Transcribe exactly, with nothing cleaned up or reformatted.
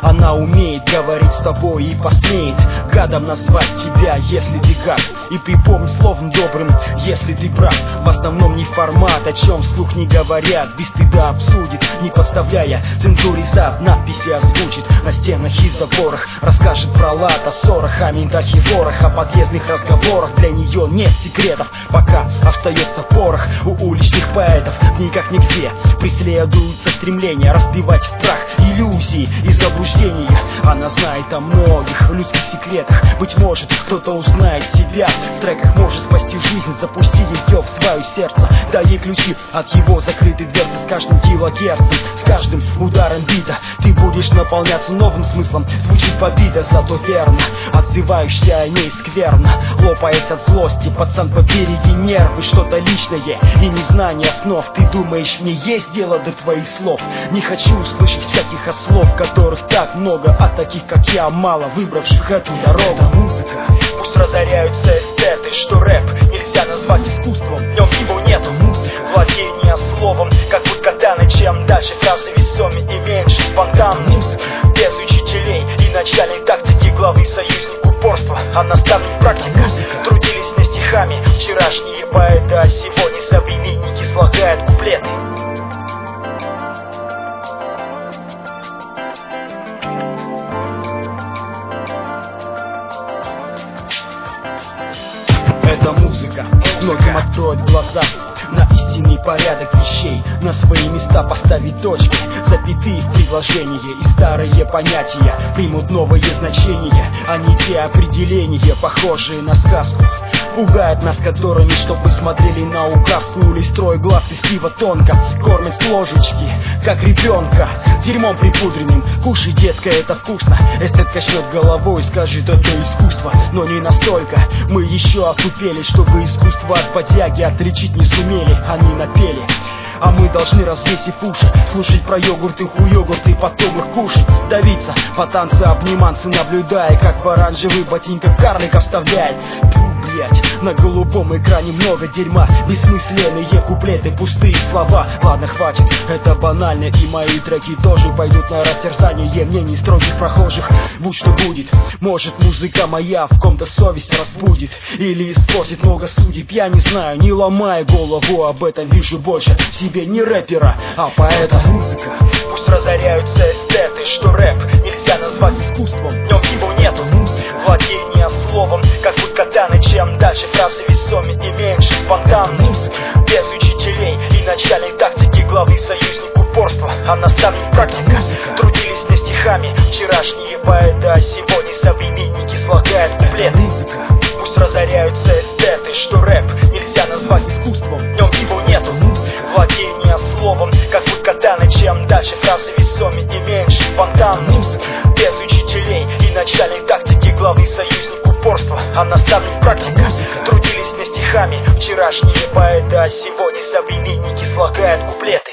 Она умеет говорить с тобой и посмеет гадом назвать тебя, если ты гад. И припомни словом добрым, если ты прав. В основном не формат, о чем вслух не говорят. Без стыда обсудит, не подставляя цензуре зад. Надписи озвучит на стенах и заборах. Расскажет про лад, о ссорах, о ментах и ворах, о подъездных разговорах. Для нее нет секретов, пока остается порох. У уличных поэтов никак нигде преследуются стремления разбивать в прах иллюзии и заблуждения. Она знает о многих людских секретах. Быть может, кто-то узнает себя в треках, может спасти жизнь, запусти ее в свое сердце. Дай ей ключи от его закрытой дверцы. С каждым килогерцем, с каждым ударом бита ты будешь наполняться новым смыслом. Звучит победа, зато верно отзываешься о ней скверно. Лопаясь от злости, пацан, побереги нервы. Что-то личное и незнание основ. Ты думаешь, мне есть дело до твоих слов? Не хочу услышать всяких ослов, которых так много, а таких, как я, мало, выбравших эту дорогу. Это музыка. Пусть разоряются эстеты, что рэп нельзя назвать искусством, в нем его нету. Музыка. Владение словом, как будь катаны. Чем дальше фразы весомее и меньше спонтан. Музыка. Без учителей и начальной тактики, главный союзник упорства, а наставник практика. Трудились не стихами вчерашние поэты, а сегодня современники слагают куплеты. Эта музыка многим откроет глаза на истинный порядок вещей, на свои места поставить точки, запятые в предложении, и старые понятия примут новое значение, а не те определения, похожие на сказку. Пугают нас которыми, чтоб мы смотрели на указку. Или строй глаз из пива тонко кормят с ложечки, как ребенка дерьмом припудренным. Кушай, детка, это вкусно. Эстет качнет головой и скажет, это искусство. Но не настолько, мы еще отупели, чтобы искусство от бодяги отличить не сумели. Они напели, а мы должны, развесив уши, слушать про йогурты, хуйогурты, потом их кушать. Давиться по танцы, обниманцы, наблюдая, как в оранжевый ботинках карлика вставляет. Блять, на голубом экране много дерьма, бессмысленные куплеты, пустые слова. Ладно, хватит, это банально, и мои треки тоже пойдут на растерзание мнений строгих прохожих. Будь что будет, может музыка моя в ком-то совесть разбудит или испортит много судеб, я не знаю, не ломай голову об этом, вижу больше в себе не рэпера, а поэта. Музыка. Пусть разоряются эстеты, что рэп нельзя назвать искусством, в нем его нету. Музыка. Владение словом, как будь катаны. Чем дальше фразы весомее и меньше спонтан. Музыка. Без учителей и начальной тактики, главный союзник упорства, а наставник практика. Трудились не стихами вчерашние поэты, а сегодня современники слагают куплеты. Музыка. Пусть разоряются эстеты, что рэп нельзя назвать искусством, в нем его нету. Музыка. Владение словом, как будь катаны. Чем дальше фразы весомее и меньше спонтан. Музыка. Без учителей и начальной тактики, главный союзник упорства, а наставник практика. Трудились не стихами вчерашние поэты, а сегодня современники слагают куплеты.